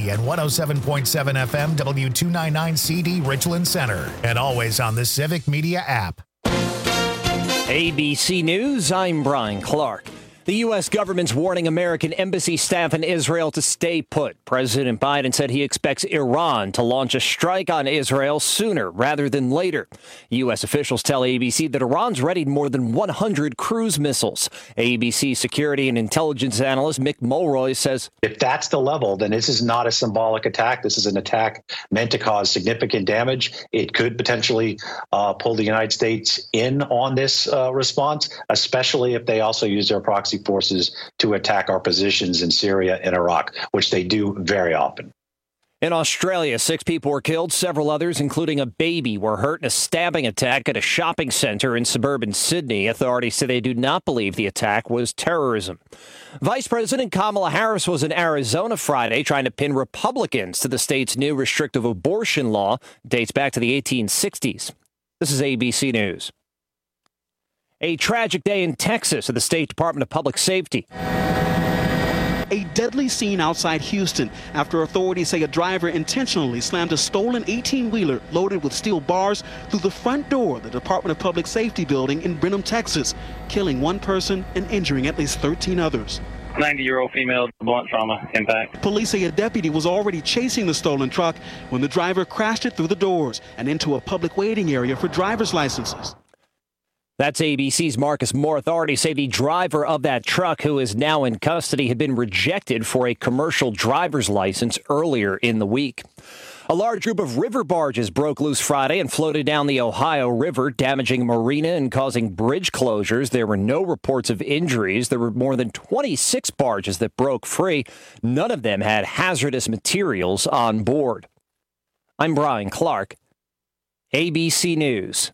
KBGG and 107.7 FM W299CD Richland Center. And always on the Civic Media app. ABC News, I'm Brian Clark. The U.S. government's warning American embassy staff in Israel to stay put. President Biden said he expects Iran to launch a strike on Israel sooner rather than later. U.S. officials tell ABC that Iran's readied more than 100 cruise missiles. ABC security and intelligence analyst Mick Mulroy says, if that's the level, then this is not a symbolic attack. This is an attack meant to cause significant damage. It could potentially pull the United States in on this response, especially if they also use their proxy forces to attack our positions in Syria and Iraq, which they do very often. In Australia, 6 people were killed. Several others, including a baby, were hurt in a stabbing attack at a shopping center in suburban Sydney. Authorities say they do not believe the attack was terrorism. Vice President Kamala Harris was in Arizona Friday trying to pin Republicans to the state's new restrictive abortion law. It dates back to the 1860s. This is ABC News. A tragic day in Texas at the State Department of Public Safety. A deadly scene outside Houston after authorities say a driver intentionally slammed a stolen 18-wheeler loaded with steel bars through the front door of the Department of Public Safety building in Brenham, Texas, killing one person and injuring at least 13 others. 90-year-old female, blunt trauma impact. Police say a deputy was already chasing the stolen truck when the driver crashed it through the doors and into a public waiting area for driver's licenses. That's ABC's Marcus Moore. Authorities say the driver of that truck, who is now in custody, had been rejected for a commercial driver's license earlier in the week. A large group of river barges broke loose Friday and floated down the Ohio River, damaging a marina and causing bridge closures. There were no reports of injuries. There were more than 26 barges that broke free. None of them had hazardous materials on board. I'm Brian Clark, ABC News.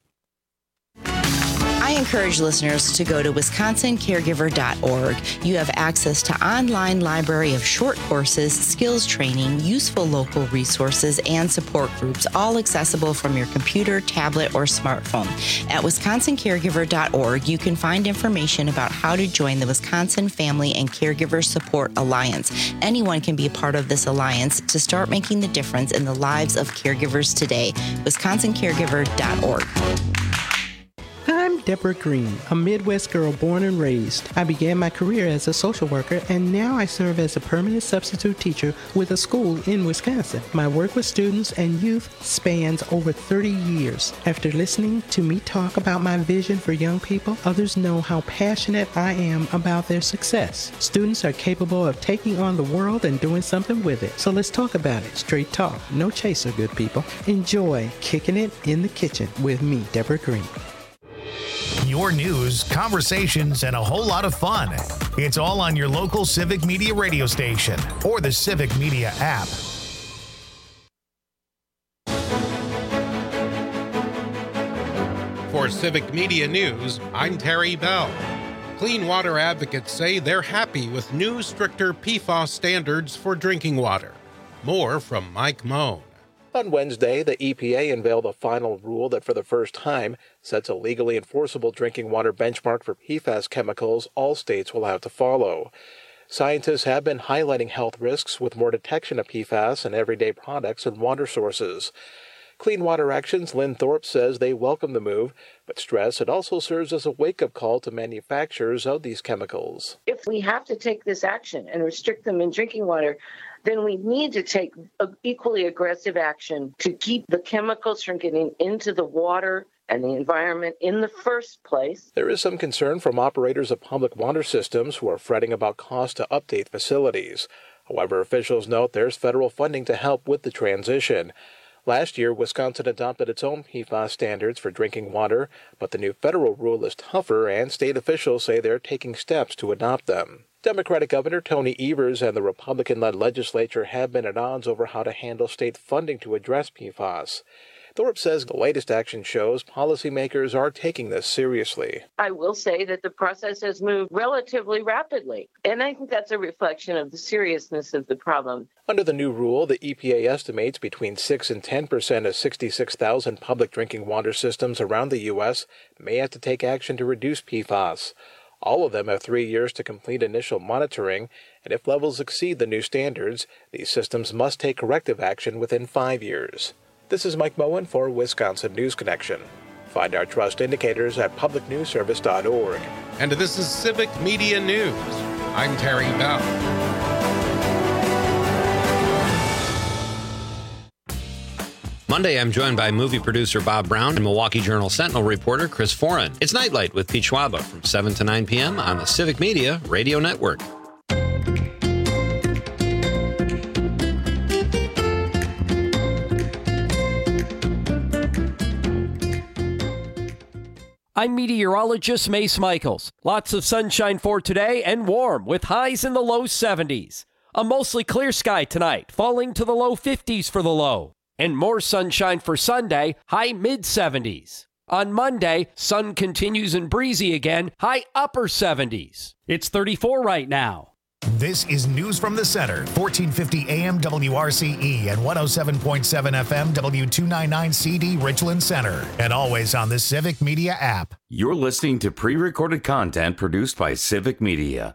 I encourage listeners to go to wisconsincaregiver.org. You have access to online library of short courses, skills training, useful local resources, and support groups, all accessible from your computer, tablet, or smartphone. At wisconsincaregiver.org, you can find information about how to join the Wisconsin Family and Caregiver Support Alliance. Anyone can be a part of this alliance to start making the difference in the lives of caregivers today. wisconsincaregiver.org. I'm Deborah Green, a Midwest girl born and raised. I began my career as a social worker, and now I serve as a permanent substitute teacher with a school in Wisconsin. My work with students and youth spans over 30 years. After listening to me talk about my vision for young people, others know how passionate I am about their success. Students are capable of taking on the world and doing something with it. So let's talk about it. Straight talk, no chaser, good people. Enjoy Kicking It in the Kitchen with me, Deborah Green. Your news, conversations, and a whole lot of fun. It's all on your local Civic Media radio station or the Civic Media app. For Civic Media News, I'm Terry Bell. Clean water advocates say they're happy with new, stricter PFAS standards for drinking water. More from Mike Moan. On Wednesday, the EPA unveiled a final rule that for the first time sets a legally enforceable drinking water benchmark for PFAS chemicals all states will have to follow. Scientists have been highlighting health risks with more detection of PFAS in everyday products and water sources. Clean Water Action's Lynn Thorpe says they welcome the move, but stress it also serves as a wake-up call to manufacturers of these chemicals. If we have to take this action and restrict them in drinking water, then we need to take equally aggressive action to keep the chemicals from getting into the water and the environment in the first place. There is some concern from operators of public water systems who are fretting about costs to update facilities. However, officials note there's federal funding to help with the transition. Last year, Wisconsin adopted its own PFAS standards for drinking water, but the new federal rule is tougher, and state officials say they're taking steps to adopt them. Democratic Governor Tony Evers and the Republican-led legislature have been at odds over how to handle state funding to address PFAS. Thorpe says the latest action shows policymakers are taking this seriously. I will say that the process has moved relatively rapidly, and I think that's a reflection of the seriousness of the problem. Under the new rule, the EPA estimates between 6 and 10% of 66,000 public drinking water systems around the U.S. may have to take action to reduce PFAS. All of them have 3 years to complete initial monitoring, and if levels exceed the new standards, these systems must take corrective action within 5 years. This is Mike Moen for Wisconsin News Connection. Find our trust indicators at publicnewsservice.org. And this is Civic Media News. I'm Terry Bell. Monday, I'm joined by movie producer Bob Brown and Milwaukee Journal Sentinel reporter Chris Foran. It's Nightlight with Pete Schwaba from 7 to 9 p.m. on the Civic Media Radio Network. I'm meteorologist Mace Michaels. Lots of sunshine for today and warm with highs in the low 70s. A mostly clear sky tonight, falling to the low 50s for the low. And more sunshine for Sunday, high mid-70s. On Monday, sun continues and breezy again, high upper 70s. It's 34 right now. This is News from the Center, 1450 AM WRCE and 107.7 FM W299CD Richland Center, and always on the Civic Media app. You're listening to pre-recorded content produced by Civic Media.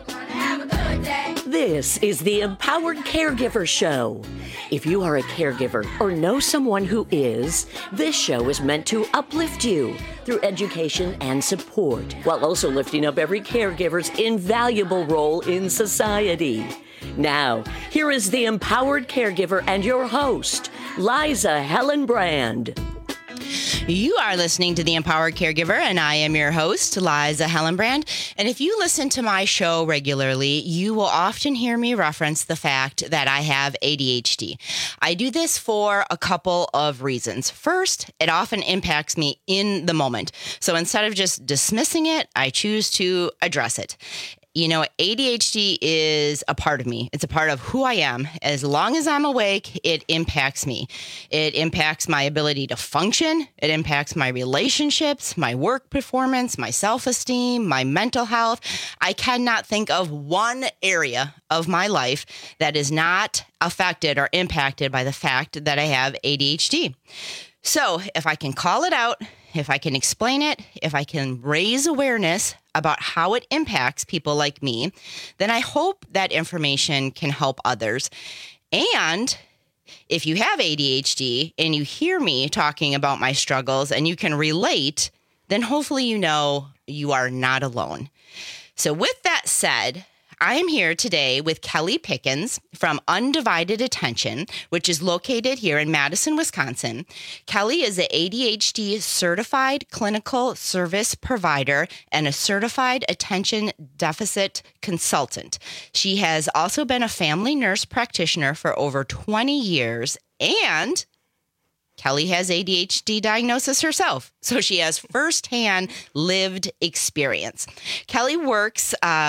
This is the Empowered Caregiver Show. If you are a caregiver or know someone who is, this show is meant to uplift you through education and support, while also lifting up every caregiver's invaluable role in society. Now, here is the Empowered Caregiver and your host, Liza Hellenbrand. You are listening to The Empowered Caregiver, and I am your host, Liza Hellenbrand. And if you listen to my show regularly, you will often hear me reference the fact that I have ADHD. I do this for a couple of reasons. First, it often impacts me in the moment. So instead of just dismissing it, I choose to address it. You know, ADHD is a part of me. It's a part of who I am. As long as I'm awake, it impacts me. It impacts my ability to function. It impacts my relationships, my work performance, my self-esteem, my mental health. I cannot think of one area of my life that is not affected or impacted by the fact that I have ADHD. So if I can call it out, if I can explain it, if I can raise awareness about how it impacts people like me, then I hope that information can help others. And if you have ADHD and you hear me talking about my struggles and you can relate, then hopefully you know you are not alone. So with that said, I am here today with Kelly Pickens from Undivided Attention, which is located here in Madison, Wisconsin. Kelly is an ADHD certified clinical service provider and a certified attention deficit consultant. She has also been a family nurse practitioner for over 20 years, and Kelly has ADHD diagnosis herself, so she has firsthand lived experience. Kelly works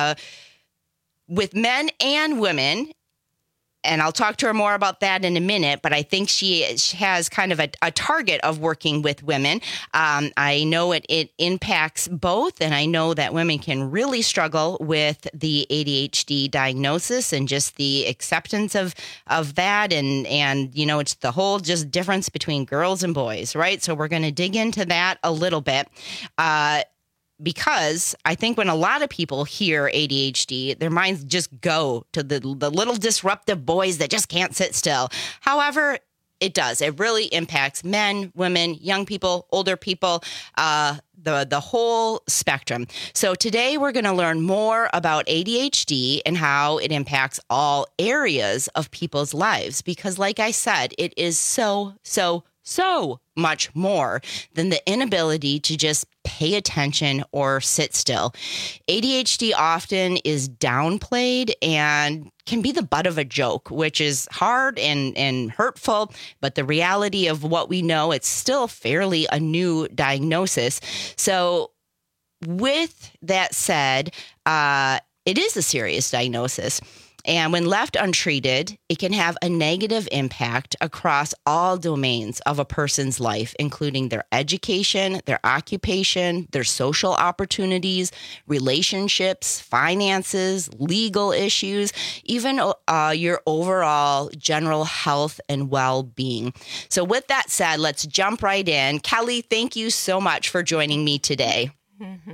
with men and women, and I'll talk to her more about that in a minute, but I think she has kind of a target of working with women. I know it impacts both, and I know that women can really struggle with the ADHD diagnosis and just the acceptance of that, and you know, it's the whole just difference between girls and boys, right? So we're going to dig into that a little bit. Because I think when a lot of people hear ADHD, their minds just go to the little disruptive boys that just can't sit still. However, it does. It really impacts men, women, young people, older people, the whole spectrum. So today we're going to learn more about ADHD and how it impacts all areas of people's lives. Because like I said, it is so much more than the inability to just pay attention or sit still. ADHD often is downplayed and can be the butt of a joke, which is hard and hurtful. But the reality of what we know, it's still fairly a new diagnosis. So with that said, it is a serious diagnosis. And when left untreated, it can have a negative impact across all domains of a person's life, including their education, their occupation, their social opportunities, relationships, finances, legal issues, even your overall general health and well-being. So with that said, let's jump right in. Kelly, thank you so much for joining me today. Mm-hmm.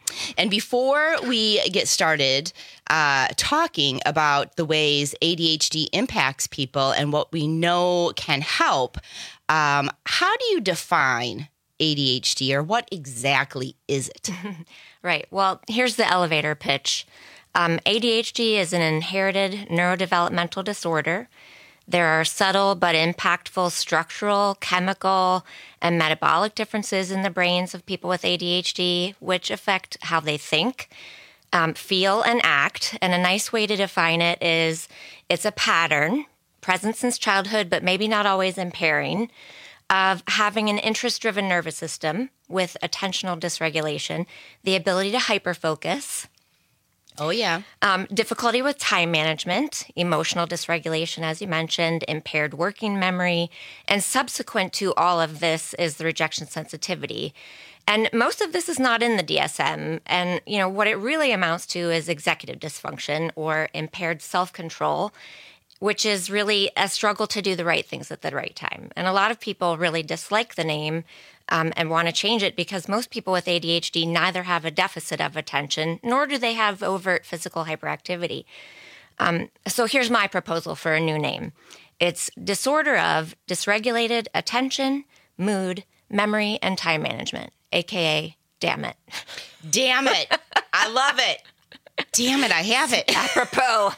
And before we get started talking about the ways ADHD impacts people and what we know can help, how do you define ADHD, or what exactly is it? Right. Well, here's the elevator pitch. ADHD is an inherited neurodevelopmental disorder. There are subtle but impactful structural, chemical, and metabolic differences in the brains of people with ADHD, which affect how they think, feel, and act. And a nice way to define it is it's a pattern, present since childhood, but maybe not always impairing, of having an interest-driven nervous system with attentional dysregulation, the ability to hyperfocus. Oh, yeah. Difficulty with time management, emotional dysregulation, as you mentioned, impaired working memory, and subsequent to all of this is the rejection sensitivity. And most of this is not in the DSM. And, what it really amounts to is executive dysfunction or impaired self-control, which is really a struggle to do the right things at the right time. And a lot of people really dislike the name and want to change it because most people with ADHD neither have a deficit of attention, nor do they have overt physical hyperactivity. So here's my proposal for a new name. It's disorder of dysregulated attention, mood, memory, and time management, AKA damn it. Damn it. I love it. Damn it, I have it. Apropos.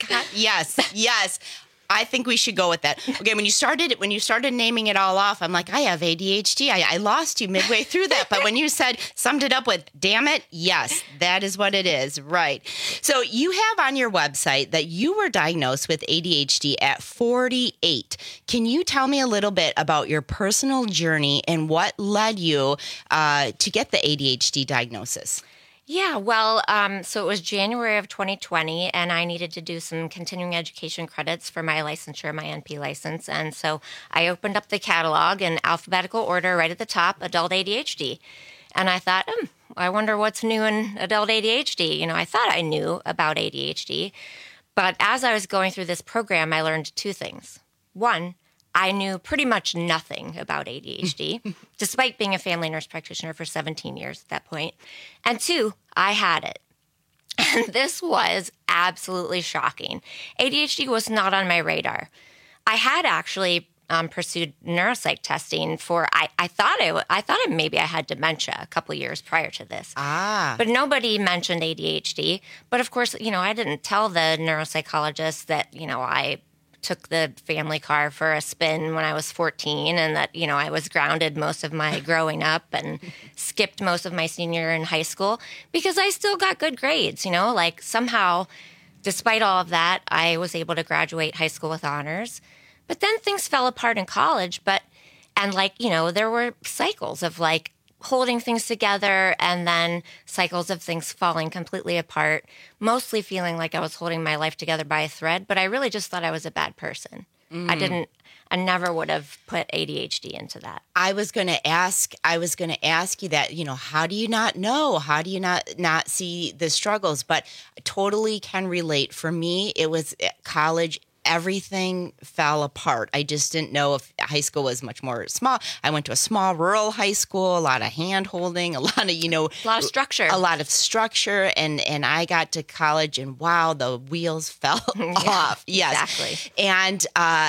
Yes. I think we should go with that. Okay, when you started naming it all off, I'm like, I have ADHD. I lost you midway through that. But when you summed it up with, damn it, yes, that is what it is. Right. So you have on your website that you were diagnosed with ADHD at 48. Can you tell me a little bit about your personal journey and what led you to get the ADHD diagnosis? Yeah, well, so it was January of 2020, and I needed to do some continuing education credits for my licensure, my NP license. And so I opened up the catalog in alphabetical order right at the top, adult ADHD. And I thought, I wonder what's new in adult ADHD. I thought I knew about ADHD. But as I was going through this program, I learned two things. One, I knew pretty much nothing about ADHD, despite being a family nurse practitioner for 17 years at that point. And two, I had it. And this was absolutely shocking. ADHD was not on my radar. I had actually pursued neuropsych testing for, I thought maybe I had dementia a couple of years prior to this. But nobody mentioned ADHD. But of course, I didn't tell the neuropsychologist that, I took the family car for a spin when I was 14 and that, I was grounded most of my growing up and skipped most of my senior year in high school because I still got good grades, somehow, despite all of that, I was able to graduate high school with honors. But then things fell apart in college, there were cycles of holding things together and then cycles of things falling completely apart, mostly feeling like I was holding my life together by a thread, but I really just thought I was a bad person. I never would have put ADHD into that. I was going to ask you that, how do you not know? How do you not see the struggles? But I totally can relate. For me, it was college. Everything fell apart. I just didn't know if high school was much more small. I went to a small rural high school, a lot of hand holding, a lot of, a lot of structure. A lot of structure. And I got to college and wow, the wheels fell off. Yes. Exactly. And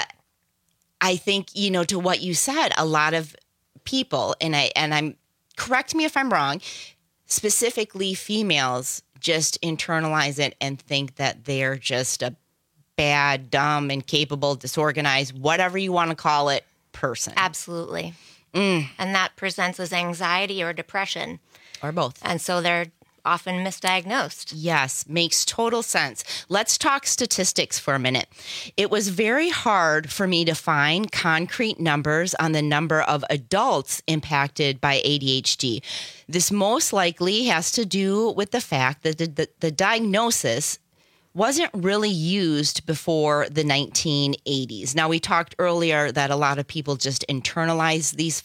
I think, to what you said, a lot of people, and I'm correct me if I'm wrong, specifically females just internalize it and think that they're just a bad, dumb, incapable, disorganized, whatever you want to call it, person. Absolutely. And that presents as anxiety or depression. Or both. And so they're often misdiagnosed. Yes, makes total sense. Let's talk statistics for a minute. It was very hard for me to find concrete numbers on the number of adults impacted by ADHD. This most likely has to do with the fact that the diagnosis wasn't really used before the 1980s. Now, we talked earlier that a lot of people just internalize these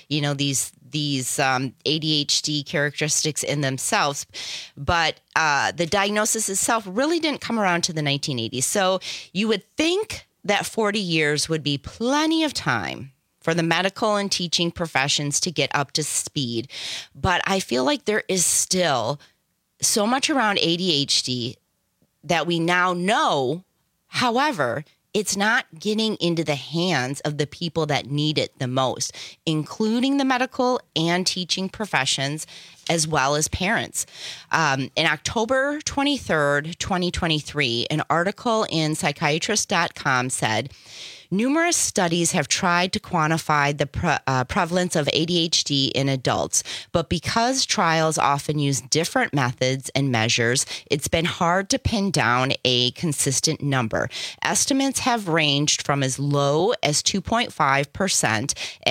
ADHD characteristics in themselves, but the diagnosis itself really didn't come around to the 1980s. So you would think that 40 years would be plenty of time for the medical and teaching professions to get up to speed. But I feel like there is still so much around ADHD that we now know. However, it's not getting into the hands of the people that need it the most, including the medical and teaching professions, as well as parents. In October 23rd, 2023, an article in psychiatrist.com said, numerous studies have tried to quantify the prevalence of ADHD in adults, but because trials often use different methods and measures, it's been hard to pin down a consistent number. Estimates have ranged from as low as 2.5%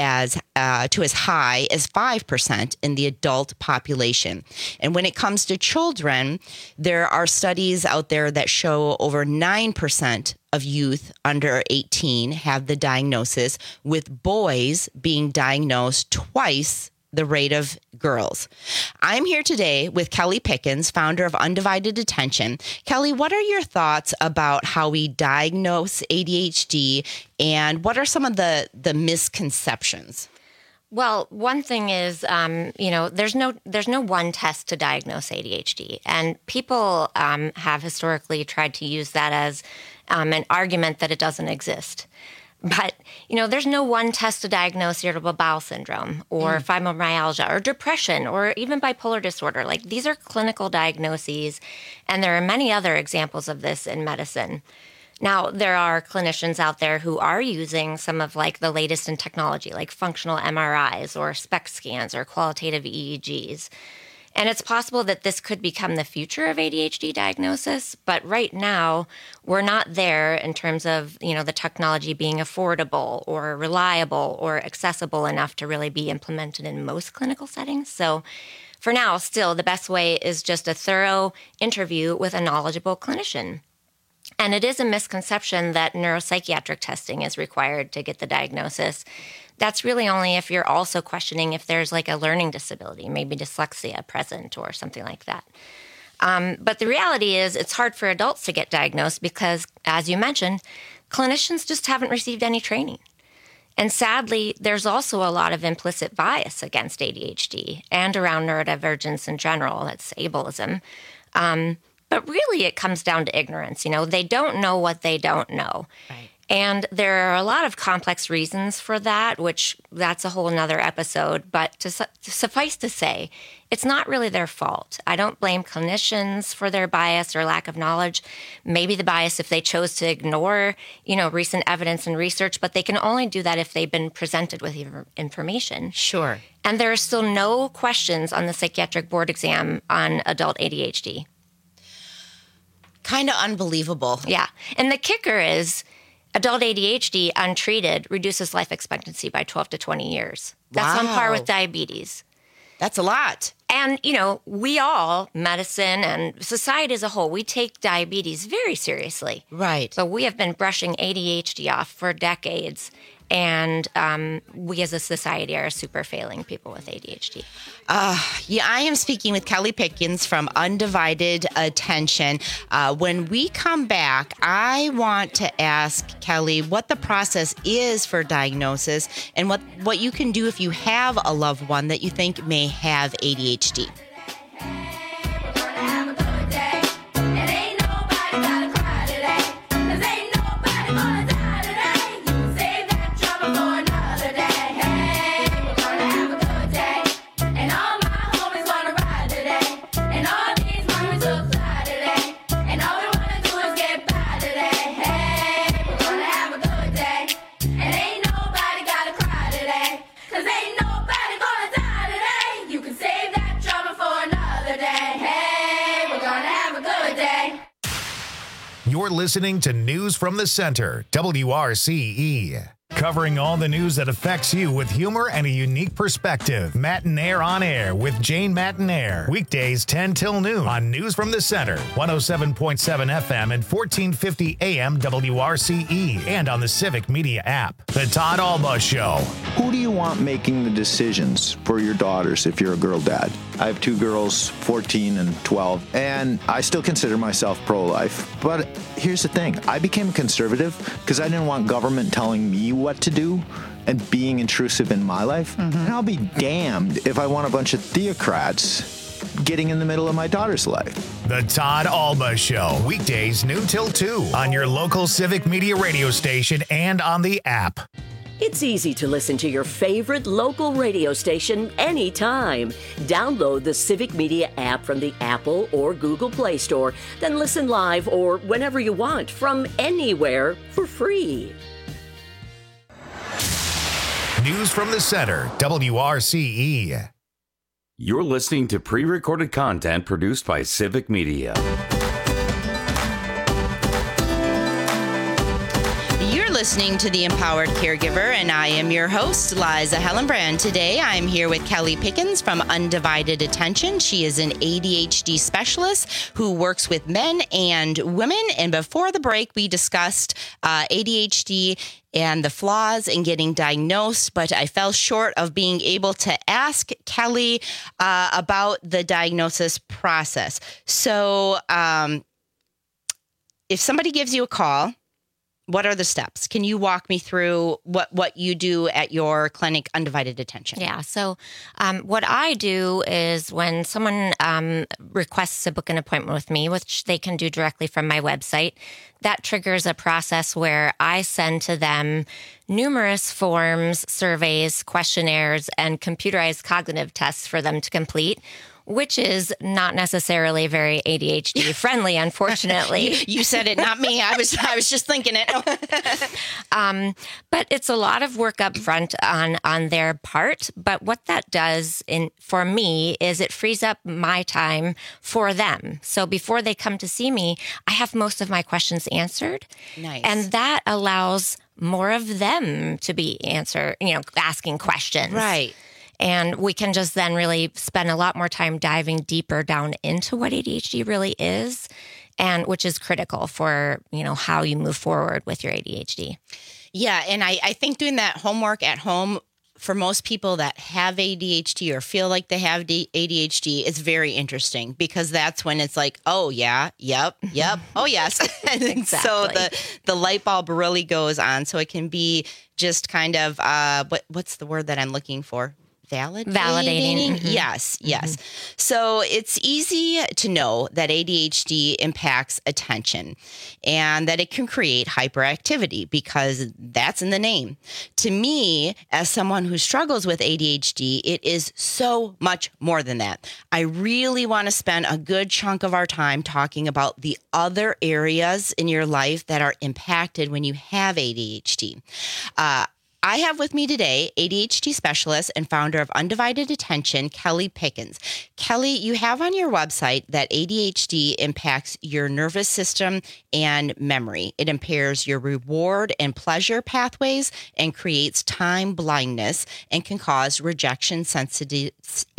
to as high as 5% in the adult population. And when it comes to children, there are studies out there that show over 9% of youth under 18 have the diagnosis, with boys being diagnosed twice the rate of girls. I'm here today with Kelly Pickens, founder of Undivided Attention. Kelly, what are your thoughts about how we diagnose ADHD, and what are some of the misconceptions? Well, one thing is, there's no one test to diagnose ADHD, and people have historically tried to use that as an argument that it doesn't exist. But, there's no one test to diagnose irritable bowel syndrome or fibromyalgia or depression or even bipolar disorder. Like, these are clinical diagnoses, and there are many other examples of this in medicine. Now, there are clinicians out there who are using some of the latest in technology, like functional MRIs or SPECT scans or qualitative EEGs. And it's possible that this could become the future of ADHD diagnosis. But right now, we're not there in terms of, the technology being affordable or reliable or accessible enough to really be implemented in most clinical settings. So for now, still, the best way is just a thorough interview with a knowledgeable clinician. And it is a misconception that neuropsychiatric testing is required to get the diagnosis. That's really only if you're also questioning if there's a learning disability, maybe dyslexia present or something like that. But the reality is it's hard for adults to get diagnosed because, as you mentioned, clinicians just haven't received any training. And sadly, there's also a lot of implicit bias against ADHD and around neurodivergence in general. That's ableism. But really, it comes down to ignorance. They don't know what they don't know. Right. And there are a lot of complex reasons for that, which that's a whole nother episode. But to suffice to say, it's not really their fault. I don't blame clinicians for their bias or lack of knowledge. Maybe the bias if they chose to ignore, recent evidence and research, but they can only do that if they've been presented with information. Sure. And there are still no questions on the psychiatric board exam on adult ADHD. Kind of unbelievable. Yeah. And the kicker is adult ADHD untreated reduces life expectancy by 12 to 20 years. That's on par with diabetes. That's a lot. And, we all, medicine and society as a whole, we take diabetes very seriously. Right. So we have been brushing ADHD off for decades. And we as a society are super failing people with ADHD. I am speaking with Kelly Pickens from Undivided Attention. When we come back, I want to ask Kelly what the process is for diagnosis and what you can do if you have a loved one that you think may have ADHD. You're listening to News from the Center, WRCE. Covering all the news that affects you with humor and a unique perspective. Matinaire on Air with Jane Matinaire. Weekdays 10 till noon on News from the Center, 107.7 FM and 1450 AM WRCE, and on the Civic Media app. The Todd Alba Show. Who do you want making the decisions for your daughters if you're a girl dad? I have two girls, 14 and 12, and I still consider myself pro-life. But here's the thing. I became a conservative because I didn't want government telling me what to do. and being intrusive in my life. And I'll be damned if I want a bunch of theocrats getting in the middle of my daughter's life. The Todd Alba Show, weekdays noon till 2 on your local Civic Media radio station and on the app. It's easy to listen to your favorite local radio station anytime. Download the Civic Media app from the Apple or Google Play Store, then listen live or whenever you want from anywhere for free. News from the Center, WRCE. You're listening to pre-recorded content produced by Civic Media. You're listening to The Empowered Caregiver, and I am your host, Liza Hellenbrand. Today, I'm here with Kelly Pickens from Undivided Attention. She is an ADHD specialist who works with men and women. And before the break, we discussed ADHD and the flaws in getting diagnosed, but I fell short of being able to ask Kelly about the diagnosis process. So if somebody gives you a call, what are the steps? Can you walk me through what you do at your clinic, Undivided Attention? Yeah. So what I do is when someone requests to book an appointment with me, which they can do directly from my website, that triggers a process where I send to them numerous forms, surveys, questionnaires, and computerized cognitive tests for them to complete, which is not necessarily very ADHD friendly, unfortunately. You said it, not me. I was just thinking it. But it's a lot of work up front on their part. But what that does for me is it frees up my time for them. So before they come to see me, I have most of my questions answered. Nice. And that allows more of them to be asking questions. Right. And we can just then really spend a lot more time diving deeper down into what ADHD really is, and which is critical for, how you move forward with your ADHD. Yeah. And I think doing that homework at home for most people that have ADHD or feel like they have ADHD is very interesting, because that's when it's like, oh, yeah, yep, oh, yes. Exactly. So the light bulb really goes on. So it can be just kind of, what's the word that I'm looking for? Validating. Mm-hmm. Yes. So it's easy to know that ADHD impacts attention and that it can create hyperactivity, because that's in the name. To me, as someone who struggles with ADHD, it is so much more than that. I really want to spend a good chunk of our time talking about the other areas in your life that are impacted when you have ADHD. I have with me today ADHD specialist and founder of Undivided Attention, Kelly Pickens. Kelly, you have on your website that ADHD impacts your nervous system and memory. It impairs your reward and pleasure pathways and creates time blindness, and can cause rejection sensitivity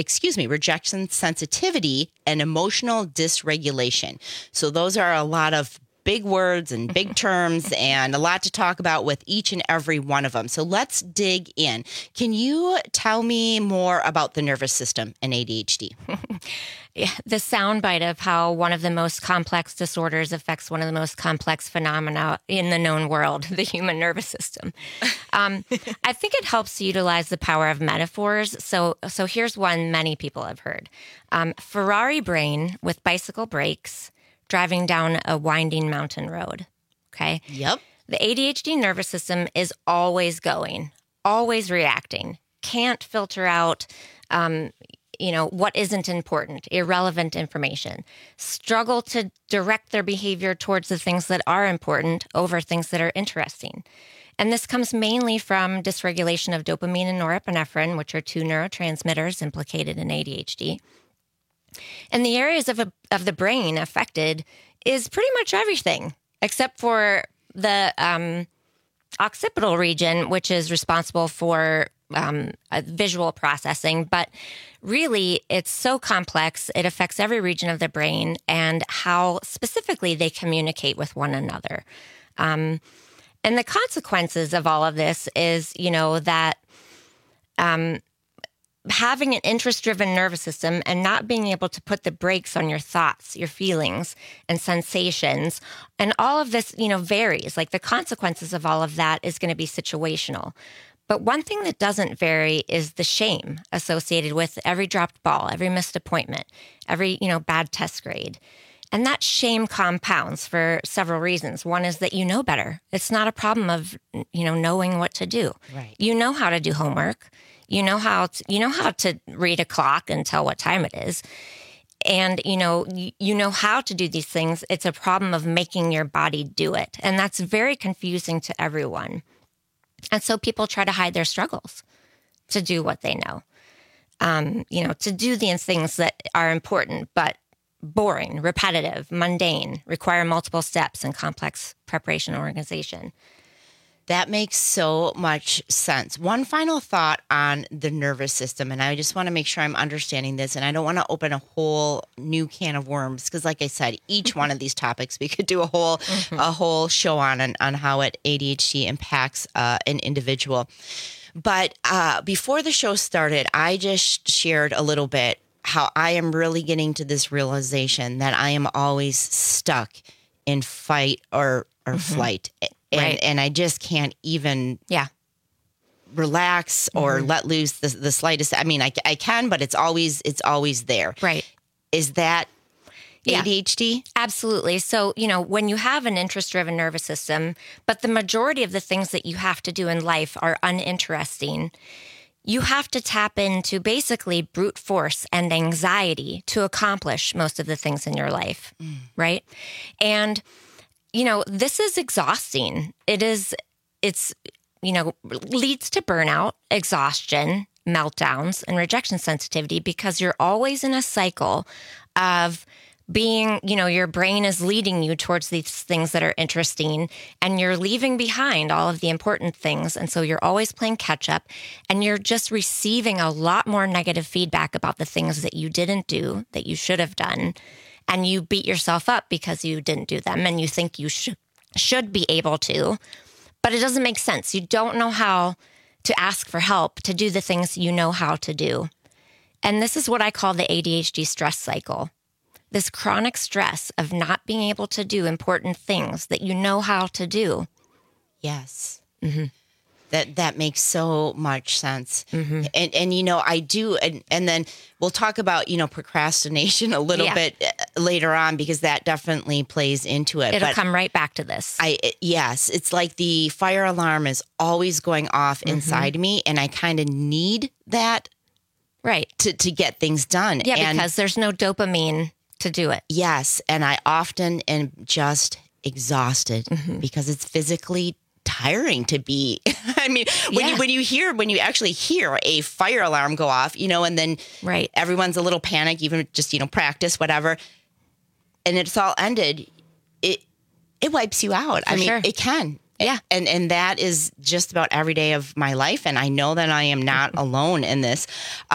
and emotional dysregulation. So those are a lot of big words and big terms and a lot to talk about with each and every one of them. So let's dig in. Can you tell me more about the nervous system and ADHD? Yeah, the soundbite of how one of the most complex disorders affects one of the most complex phenomena in the known world, the human nervous system. I think it helps to utilize the power of metaphors. So here's one many people have heard. Ferrari brain with bicycle brakes, driving down a winding mountain road. Okay. Yep. The ADHD nervous system is always going, always reacting, can't filter out, what isn't important, irrelevant information, struggle to direct their behavior towards the things that are important over things that are interesting. And this comes mainly from dysregulation of dopamine and norepinephrine, which are two neurotransmitters implicated in ADHD. And the areas of the brain affected is pretty much everything, except for the occipital region, which is responsible for visual processing. But really, it's so complex, it affects every region of the brain and how specifically they communicate with one another. And the consequences of all of this is, that having an interest-driven nervous system and not being able to put the brakes on your thoughts, your feelings, and sensations, and all of this, varies. Like the consequences of all of that is going to be situational. But one thing that doesn't vary is the shame associated with every dropped ball, every missed appointment, every, bad test grade. And that shame compounds for several reasons. One is that you know better. It's not a problem of, knowing what to do. Right. You know how to do homework. You know how to read a clock and tell what time it is. And, you know how to do these things. It's a problem of making your body do it. And that's very confusing to everyone. And so people try to hide their struggles to do what they know, to do these things that are important, but boring, repetitive, mundane, require multiple steps and complex preparation and organization. That makes so much sense. One final thought on the nervous system, and I just want to make sure I'm understanding this, and I don't want to open a whole new can of worms because, like I said, each one of these topics we could do a whole show on how ADHD impacts an individual. But before the show started, I just shared a little bit how I am really getting to this realization that I am always stuck in fight or flight. And I just can't even relax or let loose the slightest. I mean, I can, but it's always there. Right. Is that ADHD? Absolutely. So, when you have an interest-driven nervous system, but the majority of the things that you have to do in life are uninteresting, you have to tap into basically brute force and anxiety to accomplish most of the things in your life, right? And, this is exhausting. It's leads to burnout, exhaustion, meltdowns, and rejection sensitivity because you're always in a cycle of being, your brain is leading you towards these things that are interesting and you're leaving behind all of the important things. And so you're always playing catch up and you're just receiving a lot more negative feedback about the things that you didn't do, that you should have done. And you beat yourself up because you didn't do them and you think you should be able to, but it doesn't make sense. You don't know how to ask for help to do the things you know how to do. And this is what I call the ADHD stress cycle. This chronic stress of not being able to do important things that you know how to do. Yes. Mm-hmm. That makes so much sense. Mm-hmm. And I do. And then we'll talk about, procrastination a little bit later on because that definitely plays into it. It'll come right back to this. Yes. It's like the fire alarm is always going off inside me and I kind of need that to get things done. Yeah, because there's no dopamine to do it. Yes. And I often am just exhausted because it's physically tiring to be. I mean, when you actually hear a fire alarm go off, and then everyone's a little panicked, even just, practice, whatever. And it's all ended. It wipes you out. Sure. It can. Yeah. And that is just about every day of my life. And I know that I am not alone in this.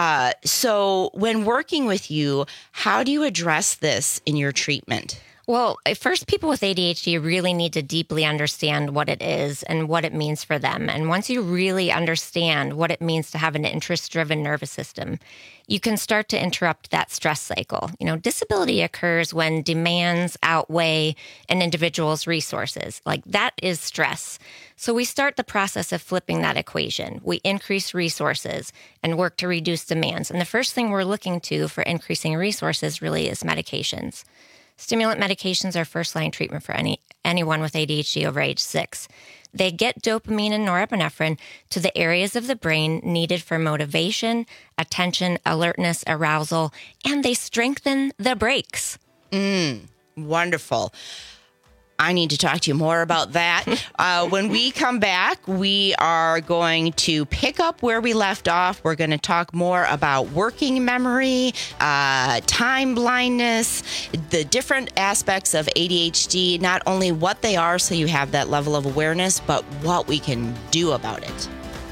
So when working with you, how do you address this in your treatment? Well, first, people with ADHD really need to deeply understand what it is and what it means for them. And once you really understand what it means to have an interest-driven nervous system, you can start to interrupt that stress cycle. Disability occurs when demands outweigh an individual's resources. Like that is stress. So we start the process of flipping that equation. We increase resources and work to reduce demands. And the first thing we're looking to for increasing resources really is medications. Stimulant medications are first-line treatment for anyone with ADHD over age 6. They get dopamine and norepinephrine to the areas of the brain needed for motivation, attention, alertness, arousal, and they strengthen the brakes. Wonderful. I need to talk to you more about that. When we come back, we are going to pick up where we left off. We're going to talk more about working memory, time blindness, the different aspects of ADHD, not only what they are so you have that level of awareness, but what we can do about it.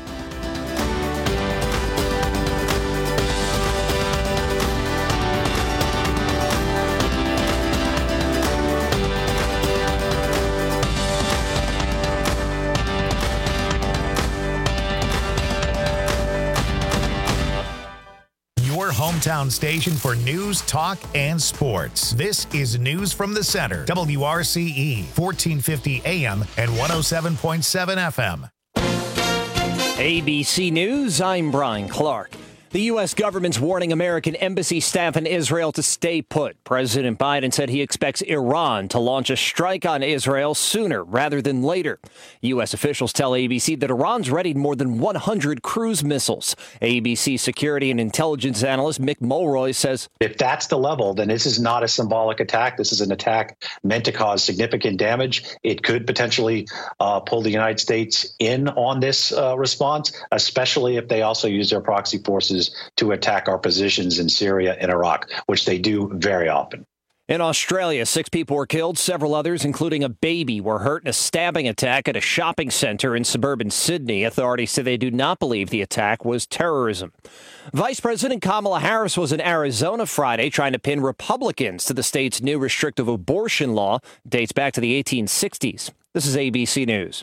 Hometown station for news, talk, and sports. This is News from the Center, WRCE, 1450 AM and 107.7 FM. ABC News, I'm Brian Clark. The U.S. government's warning American embassy staff in Israel to stay put. President Biden said he expects Iran to launch a strike on Israel sooner rather than later. U.S. officials tell ABC that Iran's readied more than 100 cruise missiles. ABC security and intelligence analyst Mick Mulroy says, if that's the level, then this is not a symbolic attack. This is an attack meant to cause significant damage. It could potentially pull the United States in on this response, especially if they also use their proxy forces to attack our positions in Syria and Iraq, which they do very often. In Australia, 6 people were killed. Several others, including a baby, were hurt in a stabbing attack at a shopping center in suburban Sydney. Authorities say they do not believe the attack was terrorism. Vice President Kamala Harris was in Arizona Friday trying to pin Republicans to the state's new restrictive abortion law. Dates back to the 1860s. This is ABC News.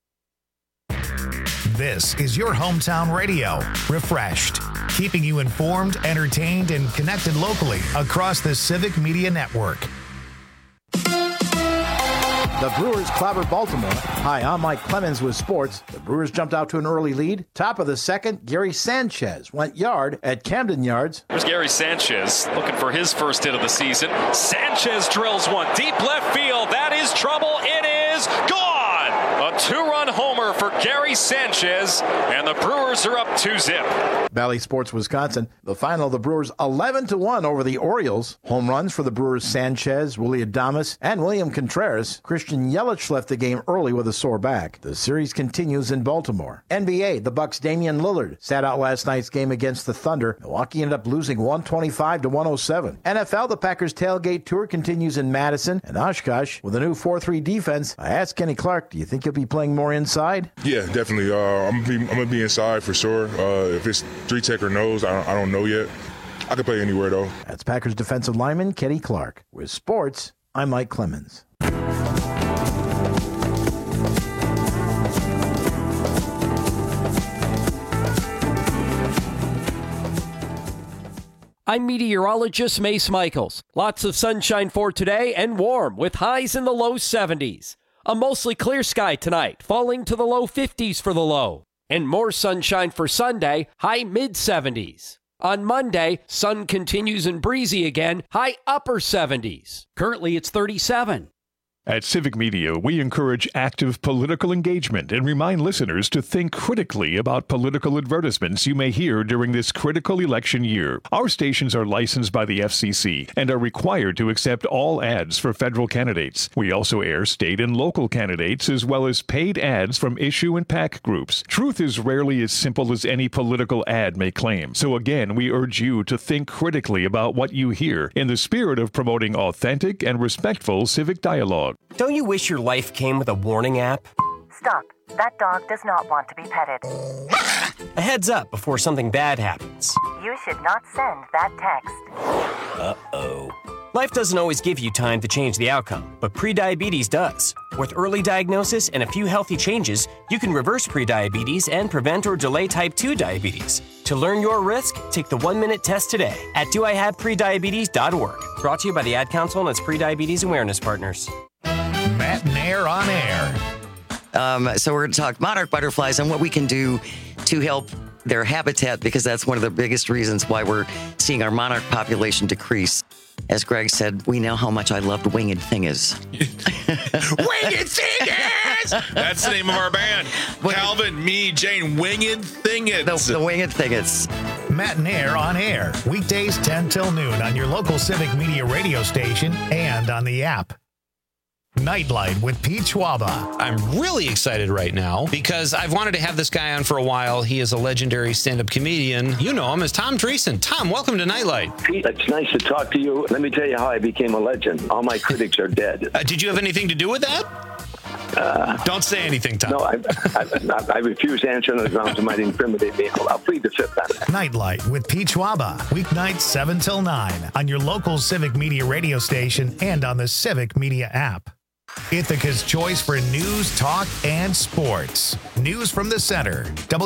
This is your hometown radio, Refreshed, keeping you informed, entertained, and connected locally across the Civic Media Network. The Brewers clobbered Baltimore. Hi, I'm Mike Clemens with sports. The Brewers jumped out to an early lead. Top of the second, Gary Sanchez went yard at Camden Yards. Here's Gary Sanchez looking for his first hit of the season. Sanchez drills one deep left field. That is trouble. It is gone. A 2-run homer for Gary Sanchez, and the Brewers are up 2-zip. Valley Sports, Wisconsin. The final, the Brewers 11-1 over the Orioles. Home runs for the Brewers: Sanchez, Willie Adames, and William Contreras. Christian Yelich left the game early with a sore back. The series continues in Baltimore. NBA, the Bucks' Damian Lillard sat out last night's game against the Thunder. Milwaukee ended up losing 125-107. NFL, the Packers tailgate tour continues in Madison and Oshkosh with a new 4-3 defense. I asked Kenny Clark, do you think he'll be playing more inside? Yeah, definitely. I'm gonna be inside for sure. If it's 3-tech or nose, I don't know yet. I could play anywhere though. That's Packers defensive lineman Kenny Clark. With sports, I'm Mike Clemens. I'm meteorologist Mace Michaels. Lots of sunshine for today and warm with highs in the low 70s. A mostly clear sky tonight, falling to the low 50s for the low. And more sunshine for Sunday, high mid-70s. On Monday, sun continues and breezy again, high upper 70s. Currently, it's 37. At Civic Media, we encourage active political engagement and remind listeners to think critically about political advertisements you may hear during this critical election year. Our stations are licensed by the FCC and are required to accept all ads for federal candidates. We also air state and local candidates as well as paid ads from issue and PAC groups. Truth is rarely as simple as any political ad may claim. So again, we urge you to think critically about what you hear in the spirit of promoting authentic and respectful civic dialogue. Don't you wish your life came with a warning app? Stop. That dog does not want to be petted. A heads up before something bad happens. You should not send that text. Uh-oh. Life doesn't always give you time to change the outcome, but prediabetes does. With early diagnosis and a few healthy changes, you can reverse prediabetes and prevent or delay type 2 diabetes. To learn your risk, take the 1-minute test today at doihaveprediabetes.org. Brought to you by the Ad Council and its prediabetes awareness partners. Matt and Air on Air. So we're going to talk monarch butterflies and what we can do to help their habitat, because that's one of the biggest reasons why we're seeing our monarch population decrease. As Greg said, we know how much I loved Winged Thingers. Winged Thingers! That's the name of our band. Calvin, me, Jane, Winged Thingers. The Winged Thingers. Matt and Air on Air. Weekdays 10 till noon on your local Civic Media radio station and on the app. Nightlight with Pete Schwaba. I'm really excited right now because I've wanted to have this guy on for a while. He is a legendary stand-up comedian. You know him as Tom Dreesen. Tom, welcome to Nightlight. Pete, it's nice to talk to you. Let me tell you how I became a legend. All my critics are dead. Did you have anything to do with that? Don't say anything, Tom. No, I refuse to answer on the grounds it might incriminate me. I'll plead the fifth on that. Nightlight with Pete Schwaba. Weeknights 7 till 9 on your local Civic Media radio station and on the Civic Media app. Ithaca's choice for news, talk, and sports. News from the center.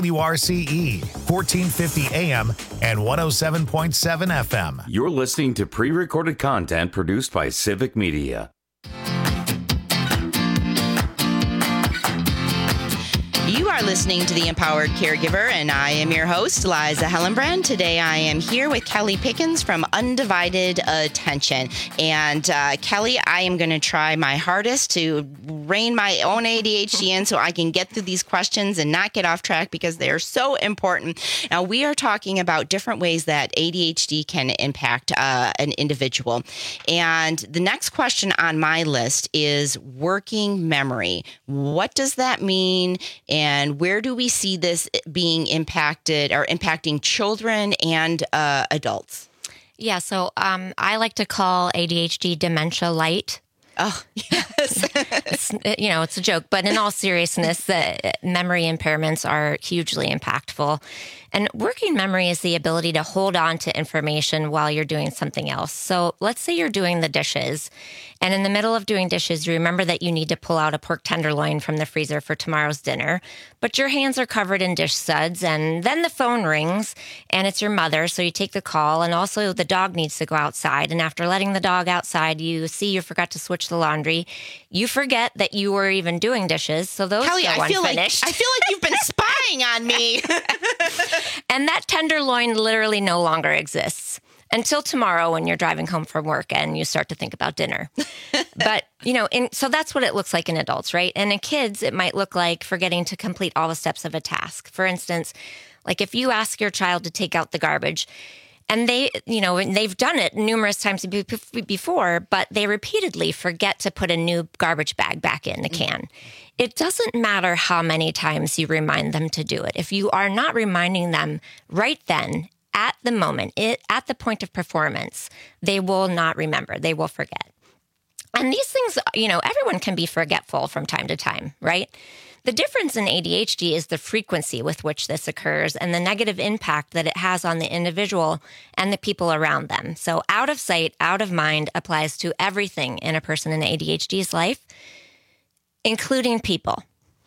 WRCE, 1450 AM and 107.7 FM. You're listening to pre-recorded content produced by Civic Media. You are listening to The Empowered Caregiver, and I am your host, Liza Hellenbrand. Today I am here with Kelly Pickens from Undivided Attention. And Kelly, I am going to try my hardest to rein my own ADHD in so I can get through these questions and not get off track because they are so important. Now, we are talking about different ways that ADHD can impact an individual. And the next question on my list is working memory. What does that mean? And where do we see this being impacted or impacting children and adults? Yeah, so I like to call ADHD dementia light. Oh, yes. It's a joke, but in all seriousness, the memory impairments are hugely impactful. And working memory is the ability to hold on to information while you're doing something else. So let's say you're doing the dishes, and in the middle of doing dishes, you remember that you need to pull out a pork tenderloin from the freezer for tomorrow's dinner, but your hands are covered in dish suds, and then the phone rings, and it's your mother, so you take the call, and also the dog needs to go outside, and after letting the dog outside, you see you forgot to switch the laundry. You forget that you were even doing dishes, so those Kelly, go unfinished. I feel like you've been spying on me. And that tenderloin literally no longer exists until tomorrow when you're driving home from work and you start to think about dinner. But, so that's what it looks like in adults, right? And in kids, it might look like forgetting to complete all the steps of a task. For instance, like if you ask your child to take out the garbage, and they've done it numerous times before, but they repeatedly forget to put a new garbage bag back in the can. It doesn't matter how many times you remind them to do it. If you are not reminding them right then, at the moment, at the point of performance, they will not remember. They will forget. And these things, everyone can be forgetful from time to time, right? The difference in ADHD is the frequency with which this occurs and the negative impact that it has on the individual and the people around them. So out of sight, out of mind applies to everything in a person in ADHD's life, including people.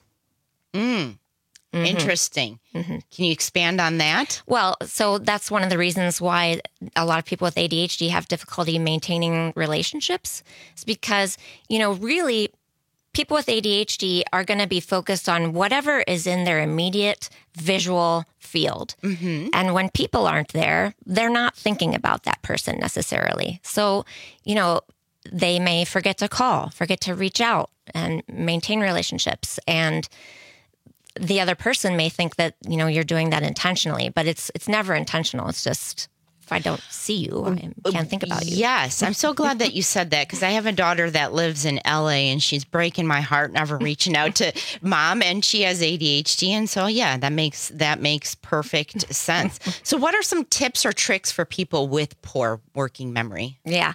Interesting. Mm-hmm. Can you expand on that? Well, so that's one of the reasons why a lot of people with ADHD have difficulty maintaining relationships. It's because, really, people with ADHD are going to be focused on whatever is in their immediate visual field. Mm-hmm. And when people aren't there, they're not thinking about that person necessarily. So, they may forget to call, forget to reach out and maintain relationships. And the other person may think that, you're doing that intentionally, but it's never intentional. It's just, if I don't see you, I can't think about you. Yes. I'm so glad that you said that because I have a daughter that lives in LA and she's breaking my heart, never reaching out to mom, and she has ADHD. And so, yeah, that makes perfect sense. So what are some tips or tricks for people with poor working memory? Yeah.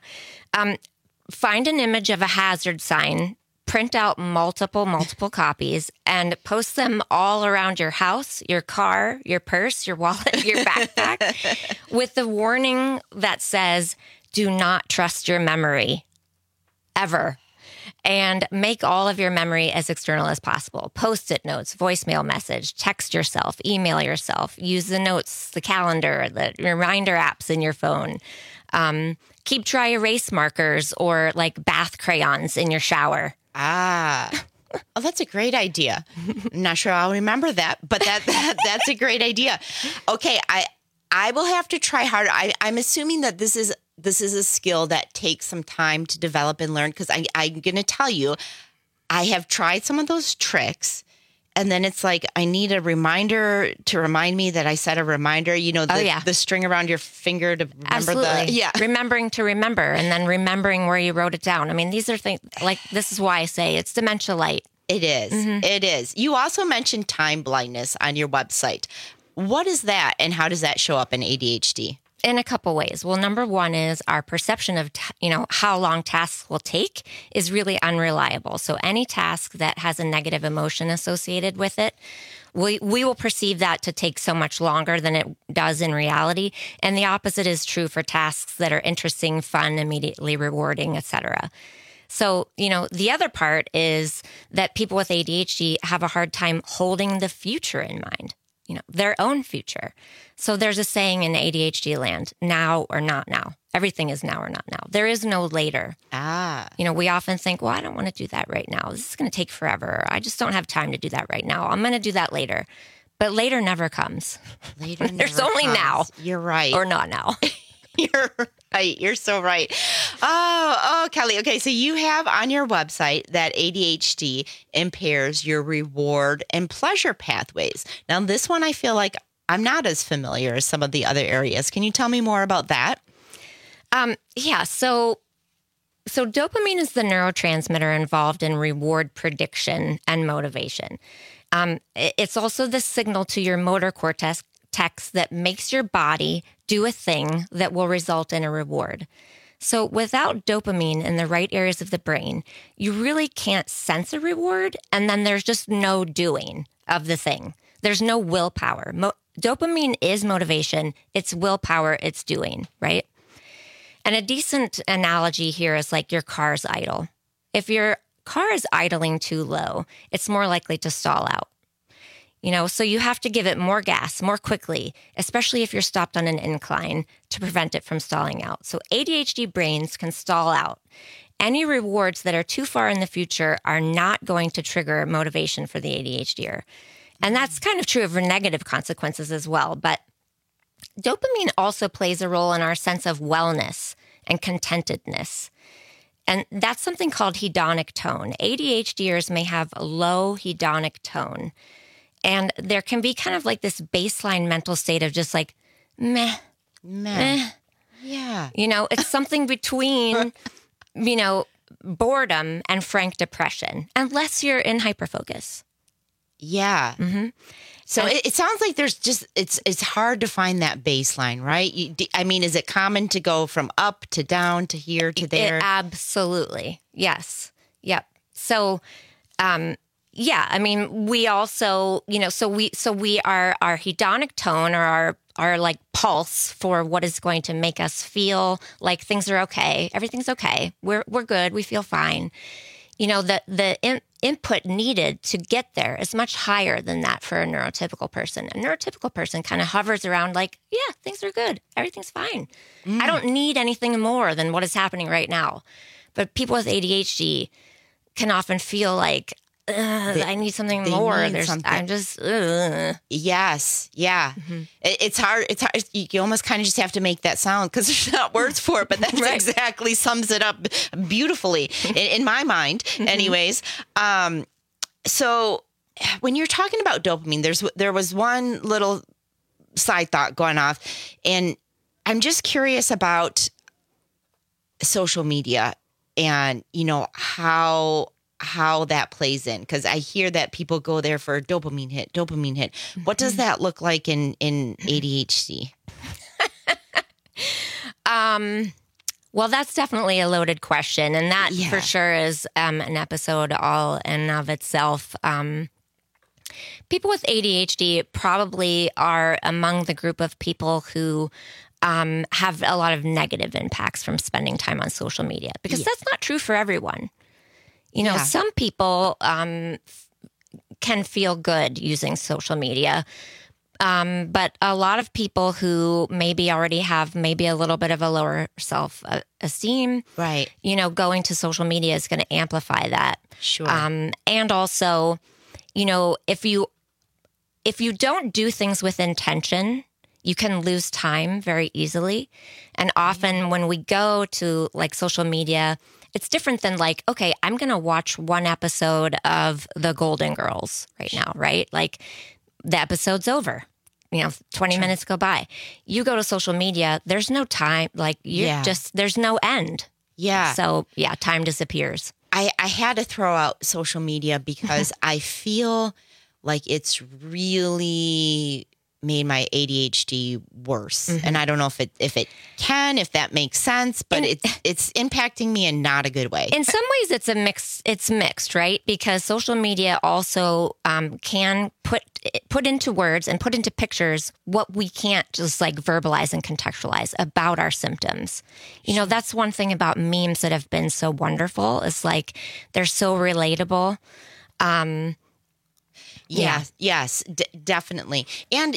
Find an image of a hazard sign, print out multiple copies, and post them all around your house, your car, your purse, your wallet, your backpack, with the warning that says, do not trust your memory, ever. And make all of your memory as external as possible. Post-it notes, voicemail message, text yourself, email yourself, use the notes, the calendar, the reminder apps in your phone. Keep dry erase markers or like bath crayons in your shower. Oh, that's a great idea. I'm not sure I'll remember that, but that's a great idea. Okay, I will have to try harder. I'm assuming that this is a skill that takes some time to develop and learn because I'm going to tell you, I have tried some of those tricks. And then it's like, I need a reminder to remind me that I set a reminder, the string around your finger to remember. Absolutely. Remembering to remember and then remembering where you wrote it down. I mean, these are things like, this is why I say it's dementia light. It is. Mm-hmm. It is. You also mentioned time blindness on your website. What is that and how does that show up in ADHD? In a couple ways. Well, number one is our perception of, how long tasks will take is really unreliable. So any task that has a negative emotion associated with it, we will perceive that to take so much longer than it does in reality. And the opposite is true for tasks that are interesting, fun, immediately rewarding, etc. So, the other part is that people with ADHD have a hard time holding the future in mind. their own future. So there's a saying in ADHD land, now or not now. Everything is now or not now. There is no later. We often think, well, I don't want to do that right now. This is going to take forever. I just don't have time to do that right now. I'm going to do that later. But later never comes. There's only now. You're right. Or not now. You're right. You're so right. Oh, Kelly. Okay, so you have on your website that ADHD impairs your reward and pleasure pathways. Now, this one I feel like I'm not as familiar as some of the other areas. Can you tell me more about that? Yeah. So dopamine is the neurotransmitter involved in reward prediction and motivation. It's also the signal to your motor cortex that makes your body do a thing that will result in a reward. So without dopamine in the right areas of the brain, you really can't sense a reward, and then there's just no doing of the thing. There's no willpower. Dopamine is motivation. It's willpower. It's doing, right? And a decent analogy here is like your car's idle. If your car is idling too low, it's more likely to stall out. So you have to give it more gas more quickly, especially if you're stopped on an incline to prevent it from stalling out. So ADHD brains can stall out. Any rewards that are too far in the future are not going to trigger motivation for the ADHDer. And that's kind of true of negative consequences as well. But dopamine also plays a role in our sense of wellness and contentedness. And that's something called hedonic tone. ADHDers may have a low hedonic tone. And there can be kind of like this baseline mental state of just like, meh. Yeah. It's something between, boredom and frank depression, unless you're in hyperfocus. Yeah. Mm-hmm. So it sounds like there's just, it's hard to find that baseline, right? Is it common to go from up to down to here to there? Absolutely. Yes. Yep. So, we also, we are our hedonic tone or our like pulse for what is going to make us feel like things are okay. Everything's okay. We're good. We feel fine. The input needed to get there is much higher than that for a neurotypical person. A neurotypical person kind of hovers around like, yeah, things are good. Everything's fine. I don't need anything more than what is happening right now. But people with ADHD can often feel like, I need something more. I'm just, Yes. Yeah. Mm-hmm. It's hard. It's hard. You almost kind of just have to make that sound because there's not words for it, but that exactly sums it up beautifully in my mind anyways. So when you're talking about dopamine, there was one little side thought going off, and I'm just curious about social media and, how that plays in, because I hear that people go there for a dopamine hit. What does that look like in ADHD? Well, that's definitely a loaded question, and that for sure is an episode all in of itself. People with ADHD probably are among the group of people who have a lot of negative impacts from spending time on social media, because that's not true for everyone. Some people can feel good using social media, but a lot of people who maybe already have maybe a little bit of a lower self-esteem, right? Going to social media is going to amplify that. Sure. And also, if you don't do things with intention, you can lose time very easily. And often when we go to like social media, it's different than like, okay, I'm going to watch one episode of The Golden Girls right now, right? Like the episode's over, 20 minutes go by. You go to social media, there's no time, like there's no end. Yeah. So time disappears. I had to throw out social media because I feel like it's really made my ADHD worse. Mm-hmm. And I don't know if if that makes sense, but it's impacting me in not a good way. In some ways it's mixed, right? Because social media also can put into words and put into pictures what we can't just like verbalize and contextualize about our symptoms. That's one thing about memes that have been so wonderful is like they're so relatable. Yes, definitely. And,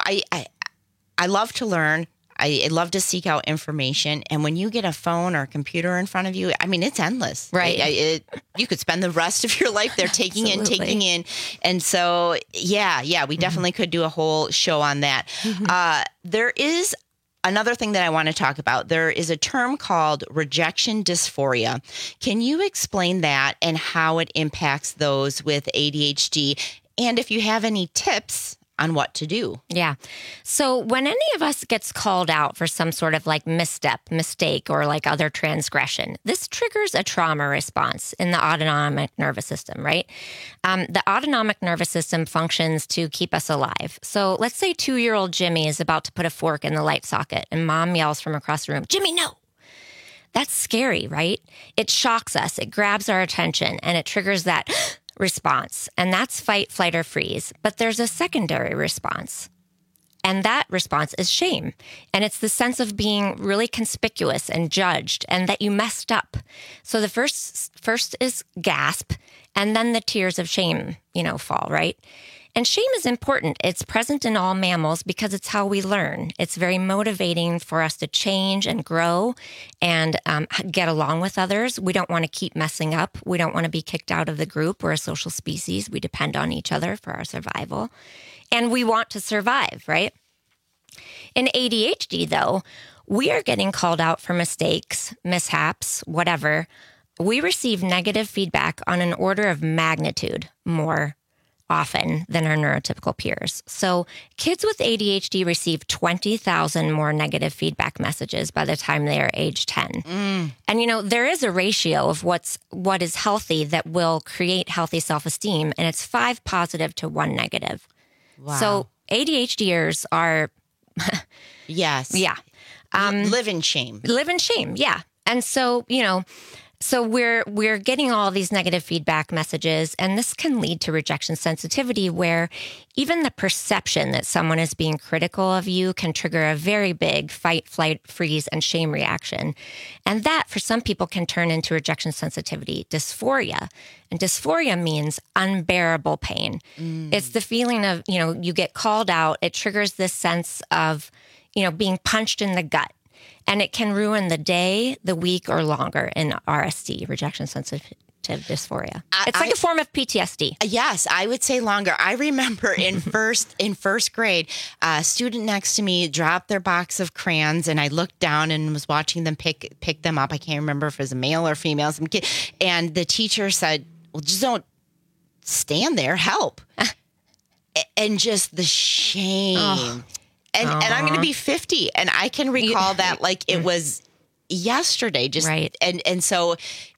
I love to learn. I love to seek out information. And when you get a phone or a computer in front of you, I mean, it's endless. Right. You could spend the rest of your life there taking in. And so, we definitely could do a whole show on that. There is another thing that I want to talk about. There is a term called rejection dysphoria. Can you explain that and how it impacts those with ADHD? And if you have any tips on what to do. Yeah. So when any of us gets called out for some sort of like misstep, mistake, or like other transgression, this triggers a trauma response in the autonomic nervous system, right? The autonomic nervous system functions to keep us alive. So let's say 2-year-old Jimmy is about to put a fork in the light socket and mom yells from across the room, "Jimmy, no." That's scary, right? It shocks us. It grabs our attention and it triggers that response, and that's fight, flight, or freeze. But there's a secondary response, and that response is shame. And it's the sense of being really conspicuous and judged and that you messed up. So the first is gasp, and then the tears of shame, fall, right? And shame is important. It's present in all mammals because it's how we learn. It's very motivating for us to change and grow and get along with others. We don't want to keep messing up. We don't want to be kicked out of the group. We're a social species. We depend on each other for our survival. And we want to survive, right? In ADHD, though, we are getting called out for mistakes, mishaps, whatever. We receive negative feedback on an order of magnitude more often than our neurotypical peers. So kids with ADHD receive 20,000 more negative feedback messages by the time they are age 10. And, there is a ratio of what is healthy that will create healthy self-esteem, and it's 5 positive to 1 negative. Wow. So ADHDers are... Yes. Yeah. Live in shame. Live in shame, yeah. And so, so we're getting all these negative feedback messages, and this can lead to rejection sensitivity, where even the perception that someone is being critical of you can trigger a very big fight, flight, freeze, and shame reaction. And that, for some people, can turn into rejection sensitivity dysphoria. And dysphoria means unbearable pain. It's the feeling of, you get called out. It triggers this sense of, being punched in the gut. And it can ruin the day, the week, or longer in RSD, rejection sensitive dysphoria. It's like a form of PTSD. Yes, I would say longer. I remember in first grade, a student next to me dropped their box of crayons, and I looked down and was watching them pick them up. I can't remember if it was a male or female. Some kid, and the teacher said, "Well, just don't stand there. Help." And just the shame. Oh. And I'm going to be 50, and I can recall that like it was yesterday. Just right. And so,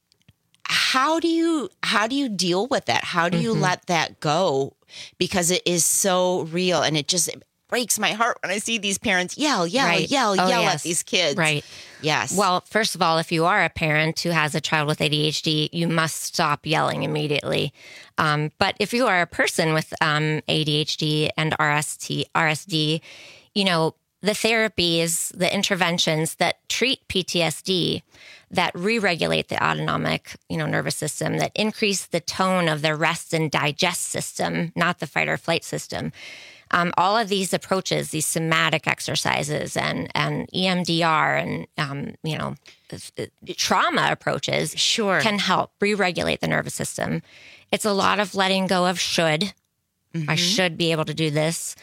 how do you deal with that? How do you let that go? Because it is so real, and it breaks my heart when I see these parents yell at these kids. Right. Yes. Well, first of all, if you are a parent who has a child with ADHD, you must stop yelling immediately. But if you are a person with ADHD and RSD, the therapies, the interventions that treat PTSD, that re-regulate the autonomic, nervous system, that increase the tone of the rest and digest system, not the fight or flight system. All of these approaches, these somatic exercises and EMDR and, trauma approaches can help re-regulate the nervous system. It's a lot of letting go of should. I should be able to do this.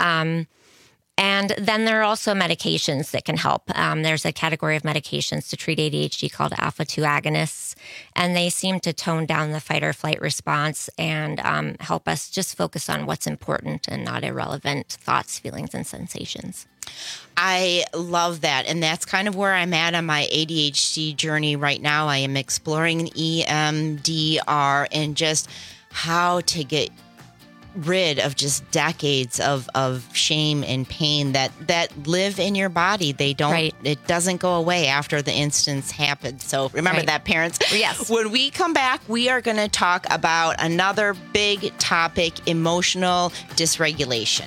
And then there are also medications that can help. There's a category of medications to treat ADHD called alpha-2 agonists, and they seem to tone down the fight or flight response and help us just focus on what's important and not irrelevant thoughts, feelings, and sensations. I love that. And that's kind of where I'm at on my ADHD journey right now. I am exploring EMDR and just how to get rid of just decades of shame and pain that live in your body. They don't, It doesn't go away after the instance happened. So remember that, parents. Yes. When we come back, we are going to talk about another big topic, emotional dysregulation.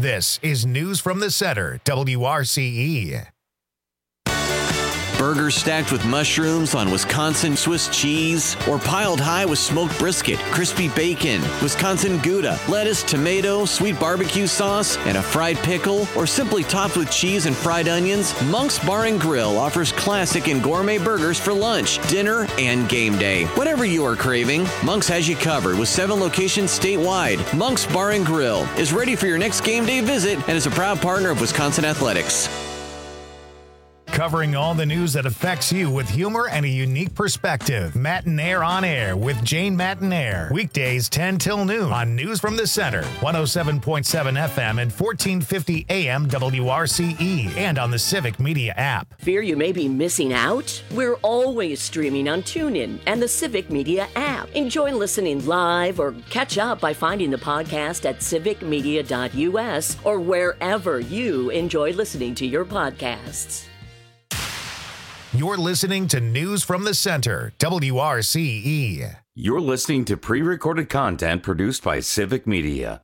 This is News from the Center, WRCE. Burgers stacked with mushrooms on Wisconsin Swiss cheese, or piled high with smoked brisket, crispy bacon, Wisconsin Gouda, lettuce, tomato, sweet barbecue sauce, and a fried pickle, or simply topped with cheese and fried onions, Monk's Bar and Grill offers classic and gourmet burgers for lunch, dinner, and game day. Whatever you are craving, Monk's has you covered with 7 locations statewide. Monk's Bar and Grill is ready for your next game day visit and is a proud partner of Wisconsin Athletics. Covering all the news that affects you with humor and a unique perspective. Matt and Air on Air with Jane Matt and Air. Weekdays 10 till noon on News from the Center. 107.7 FM and 1450 AM WRCE. And on the Civic Media app. Fear you may be missing out? We're always streaming on TuneIn and the Civic Media app. Enjoy listening live or catch up by finding the podcast at civicmedia.us or wherever you enjoy listening to your podcasts. You're listening to News from the Center, WRCE. You're listening to pre-recorded content produced by Civic Media.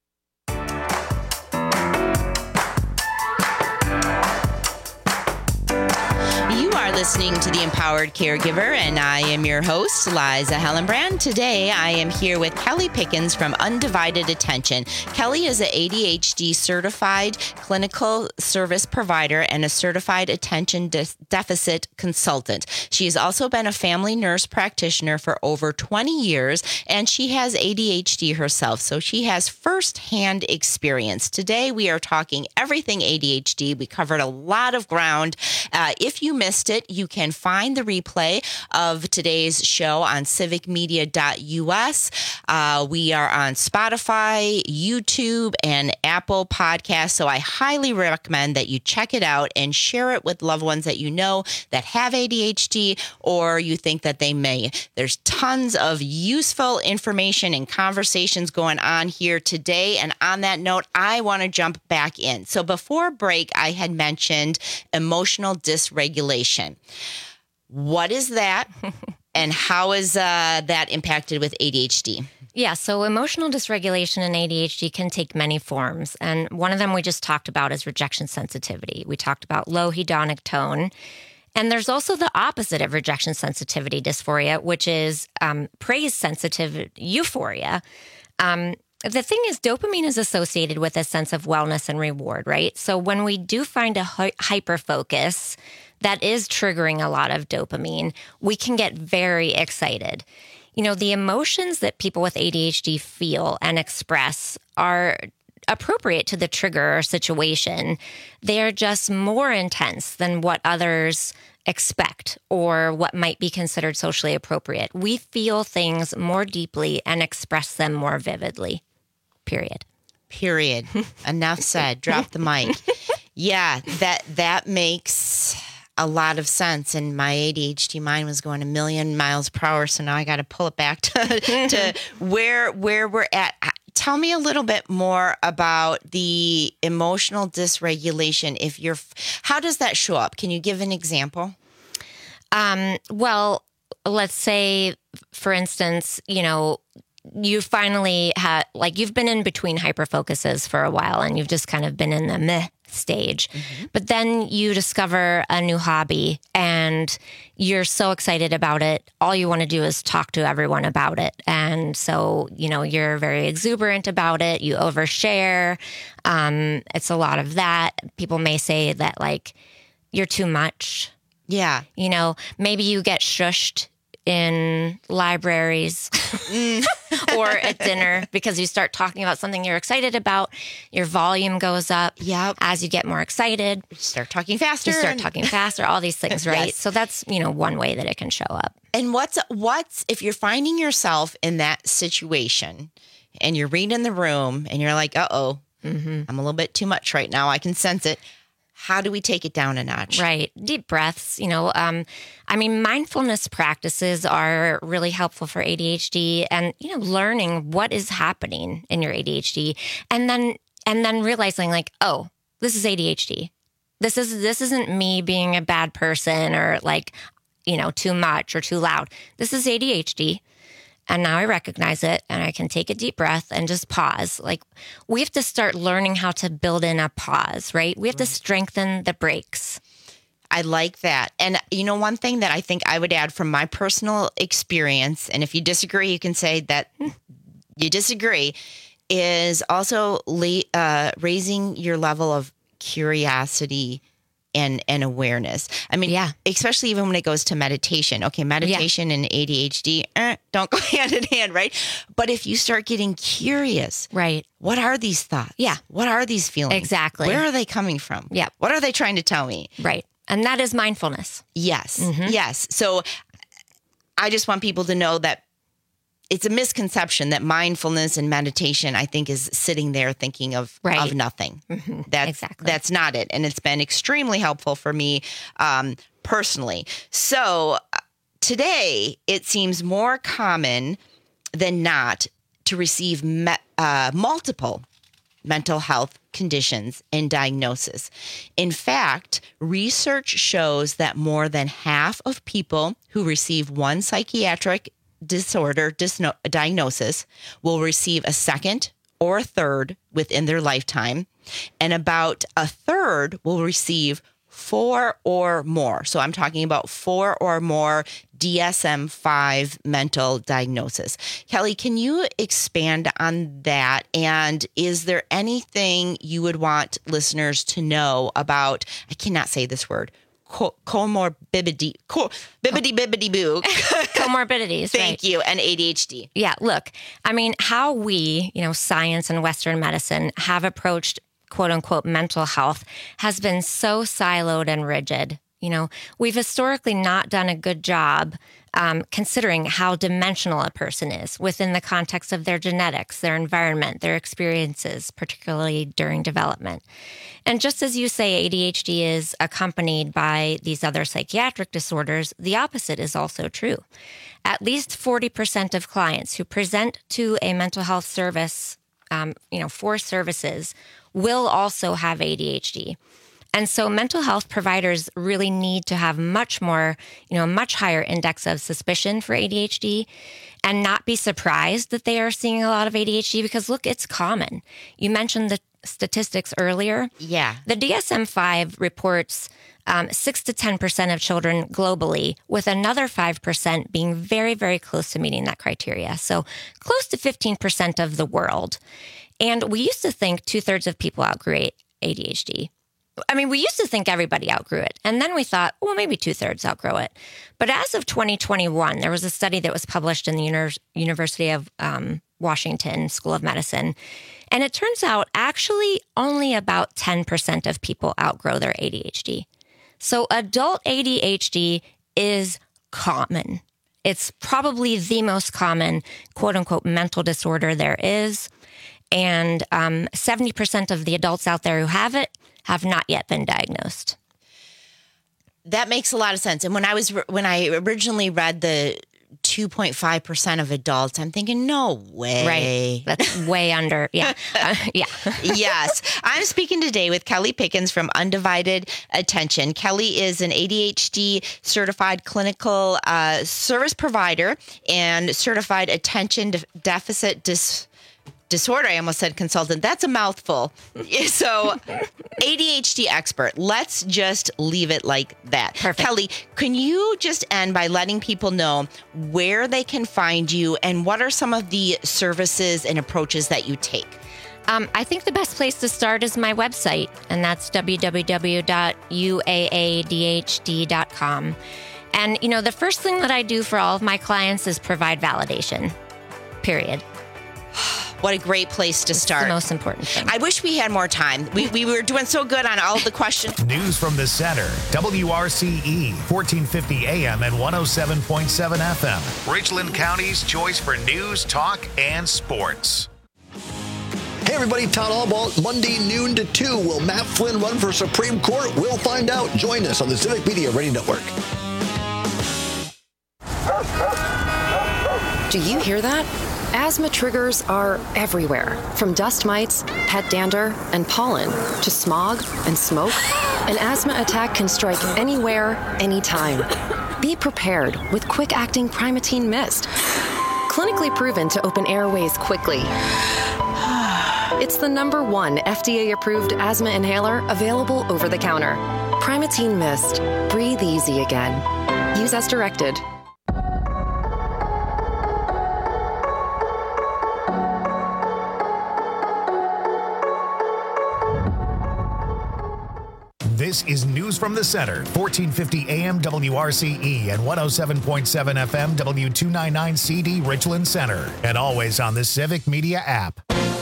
Listening to The Empowered Caregiver, and I am your host, Liza Hellenbrand. Today, I am here with Kelly Pickens from Undivided Attention. Kelly is an ADHD certified clinical service provider and a certified attention deficit consultant. She has also been a family nurse practitioner for over 20 years, and she has ADHD herself, so she has firsthand experience. Today, we are talking everything ADHD. We covered a lot of ground. If you missed it, you can find the replay of today's show on civicmedia.us. We are on Spotify, YouTube, and Apple Podcasts, so I highly recommend that you check it out and share it with loved ones that you know that have ADHD or you think that they may. There's tons of useful information and conversations going on here today, and on that note, I want to jump back in. So before break, I had mentioned emotional dysregulation. What is that, and how is that impacted with ADHD? Yeah, so emotional dysregulation and ADHD can take many forms. And one of them we just talked about is rejection sensitivity. We talked about low hedonic tone. And there's also the opposite of rejection sensitivity dysphoria, which is praise sensitive euphoria. The thing is, dopamine is associated with a sense of wellness and reward, right? So when we do find a hyper-focus that is triggering a lot of dopamine, we can get very excited. You know, the emotions that people with ADHD feel and express are appropriate to the trigger or situation. They are just more intense than what others expect or what might be considered socially appropriate. We feel things more deeply and express them more vividly. Period. Enough said. Drop the mic. Yeah, that makes a lot of sense. And my ADHD mind was going a million miles per hour. So now I got to pull it back to where we're at. Tell me a little bit more about the emotional dysregulation. How does that show up? Can you give an example? Well, let's say, for instance, you finally had, you've been in between hyperfocuses for a while and you've just kind of been in the meh stage. Mm-hmm. But then you discover a new hobby and you're so excited about it. All you want to do is talk to everyone about it. And so, you're very exuberant about it. You overshare. It's a lot of that. People may say that you're too much. Yeah. Maybe you get shushed in libraries or at dinner because you start talking about something you're excited about. Your volume goes up. Yep. As you get more excited. You start talking faster. All these things, right? Yes. So that's, one way that it can show up. And what's if you're finding yourself in that situation and you're reading the room and you're like, I'm a little bit too much right now. I can sense it. How do we take it down a notch? Right. Deep breaths, mindfulness practices are really helpful for ADHD and, learning what is happening in your ADHD and then realizing this is ADHD. This isn't me being a bad person or too much or too loud. This is ADHD. And now I recognize it and I can take a deep breath and just pause. Like, we have to start learning how to build in a pause, right? We have to strengthen the brakes. I like that. And one thing that I think I would add from my personal experience, and if you disagree, you can say that you disagree, is also raising your level of curiosity and awareness. I mean, especially even when it goes to meditation. Okay, meditation and ADHD don't go hand in hand, right? But if you start getting curious, right? What are these thoughts? Yeah. What are these feelings? Exactly. Where are they coming from? Yeah. What are they trying to tell me? Right. And that is mindfulness. Yes. Yes. So I just want people to know that it's a misconception that mindfulness and meditation, I think, is sitting there thinking of nothing. That's not it. And it's been extremely helpful for me personally. So today, it seems more common than not to receive multiple mental health conditions and diagnosis. In fact, research shows that more than half of people who receive one psychiatric disorder diagnosis will receive a second or a third within their lifetime, and about a third will receive 4 or more. So I'm talking about 4 or more DSM-5 mental diagnosis. Kelly, can you expand on that? And is there anything you would want listeners to know about, I cannot say this word, comorbidity, bibbidi-bibbidi-boo. Comorbidities. Thank you. And ADHD. Yeah. Look, I mean, how we, science and Western medicine have approached quote unquote mental health has been so siloed and rigid. We've historically not done a good job considering how dimensional a person is within the context of their genetics, their environment, their experiences, particularly during development. And just as you say, ADHD is accompanied by these other psychiatric disorders, the opposite is also true. At least 40% of clients who present to a mental health service, for services, will also have ADHD. And so mental health providers really need to have much more, much higher index of suspicion for ADHD and not be surprised that they are seeing a lot of ADHD because, look, it's common. You mentioned the statistics earlier. Yeah. The DSM-5 reports 6 to 10% of children globally, with another 5% being very, very close to meeting that criteria. So close to 15% of the world. And we used to think 2/3 of people outgrew ADHD. I mean, we used to think everybody outgrew it. And then we thought, well, maybe 2/3 outgrow it. But as of 2021, there was a study that was published in the University of Washington School of Medicine. And it turns out actually only about 10% of people outgrow their ADHD. So adult ADHD is common. It's probably the most common, quote unquote, mental disorder there is. And 70% of the adults out there who have it have not yet been diagnosed. That makes a lot of sense. And when I originally read the 2.5% of adults, I'm thinking, no way. Right. That's way under. Yeah. Yeah. Yes. I'm speaking today with Kelly Pickens from Undivided Attention. Kelly is an ADHD certified clinical service provider and certified attention deficit disorder. I almost said consultant. That's a mouthful. So ADHD expert. Let's just leave it like that. Perfect. Kelly, can you just end by letting people know where they can find you and what are some of the services and approaches that you take? I think the best place to start is my website, and that's www.uaadhd.com. And, the first thing that I do for all of my clients is provide validation, period. What a great place to start. It's the most important thing. I wish we had more time. We were doing so good on all of the questions. News from the center. WRCE, 1450 AM and 107.7 FM. Richland County's choice for news, talk, and sports. Hey everybody, Town Hall Ball, Monday noon to 2. Will Matt Flynn run for Supreme Court? We'll find out. Join us on the Civic Media Radio Network. Do you hear that? Asthma triggers are everywhere, from dust mites, pet dander, and pollen, to smog and smoke. An asthma attack can strike anywhere, anytime. Be prepared with quick-acting Primatene Mist. Clinically proven to open airways quickly. It's the #1 FDA-approved asthma inhaler available over the counter. Primatene Mist. Breathe easy again. Use as directed. This is News from the Center, 1450 AM WRCE and 107.7 FM W299CD Richland Center, and always on the Civic Media app.